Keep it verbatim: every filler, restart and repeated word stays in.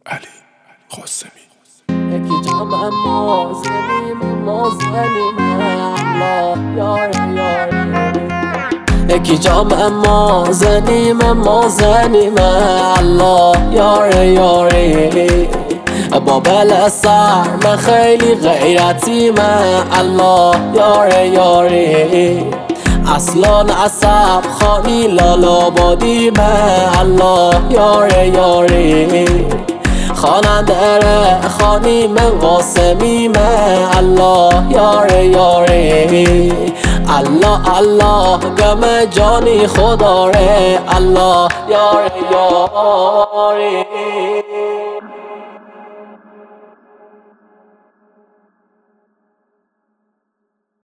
علی قاسمی. یکی جام اما زنیم اما زنیم الله یاره یاره. یکی جام اما زنیم اما زنیم الله یاره یاره. با بل سر من خیلی غیرتیم الله یاره یاره. اصلا عصب خانی لالا بادیم الله یاره یاره. خواننده خانی من قاسمیم الله یاره یاره. الله الله گم جانی خدا ره الله یاره یاره.